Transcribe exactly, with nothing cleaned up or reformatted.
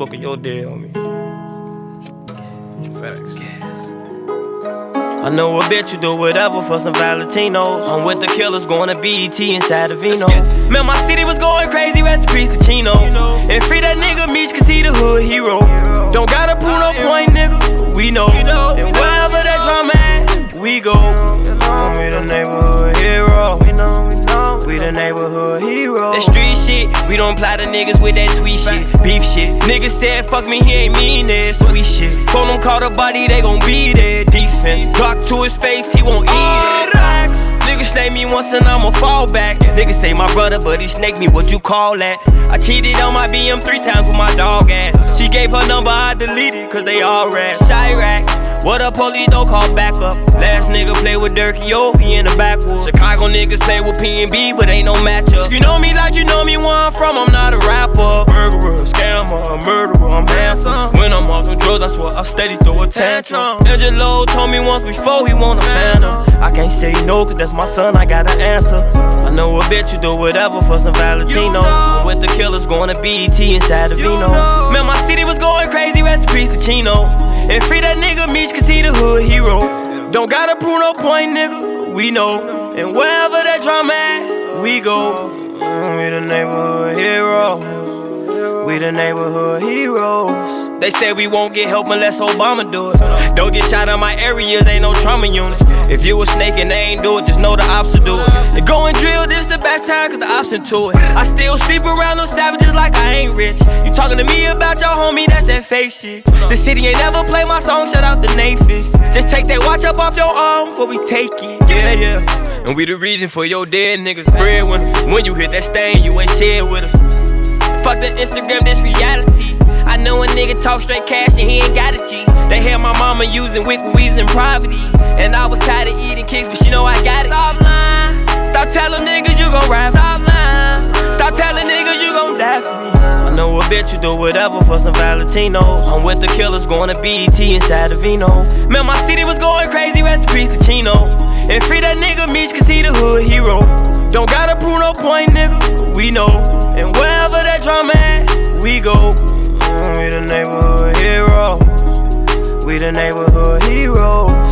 spoke of your dead on me. Facts. Yes. I know a bitch you do whatever for some Valentinos. I'm with the killers going to B E T inside of Vino. Man, my city was going crazy, rest in peace to Chino. And free that nigga Meech, cause he the hood hero. Don't gotta prove no point, nigga, we know. And wherever that drama at, we go. We the neighborhood hero. We the neighborhood hero. That street shit, we don't apply to niggas with that tweet shit. Beef shit, niggas said fuck me, he ain't mean that. Sweet shit, phone them call the body, they gon' be there. Defense, block to his face, he won't eat it. Niggas snake me once and I'ma fall back. Niggas say my brother, but he snake me, what you call that? I cheated on my B M three times with my dog ass. She gave her number, I deleted, cause they all rap. Chirac, what up, police don't call back up. Last nigga play with Durkee, yo, he in the backwoods. Chicago niggas play with P N B, but ain't no matchup. You know me like you know me where I'm from, I'm not a rapper. Murderer, scammer, a murderer, I'm handsome. When I'm off them drugs, I swear I steady throw a tantrum. Angelo told me once before he want a phantom. I can't say no, cause that's my son, I gotta answer. I know a bitch you do whatever for some Valentino. I'm with the killers going to B E T inside of Vino. Man, my city was going crazy, rest in peace to Chino. And free that nigga Meech, cause he the hood hero. Don't gotta prove no point, nigga, we know. And wherever that drama at, we go. We the neighborhood heroes. We the neighborhood heroes. They say we won't get help unless Obama do it. Don't get shot in my areas, ain't no trauma units. If you a snake and they ain't do it, just know the ops will do it. And go and drill, this the best time cause the ops into it. I still sleep around those savages like I ain't rich. You talking to me about your homie, that's that fake shit. The city ain't never play my song, shout out to Nathis. Just take that watch up off your arm before we take it. Yeah, yeah. And we the reason for your dead niggas breadwinners. When you hit that stain, you ain't share with us. Fuck the Instagram, this reality. I know a nigga talk straight cash and he ain't got a G. They hear my mama using wick weeds in poverty. And I was tired of eating kicks, but she know I got it. Stop lying. Stop telling niggas you gon' rap. Stop lying. Stop telling niggas you gon' die for me. I know a bitch you do whatever for some Valentinos. I'm with the killers going to B E T inside of Vino. Man, my city was going crazy, rest in peace to Chino. And free that nigga Meech, cause he the hood hero. Don't gotta prove no point, nigga, we know. And wherever that drama at, we go. We the neighborhood heroes. We the neighborhood heroes.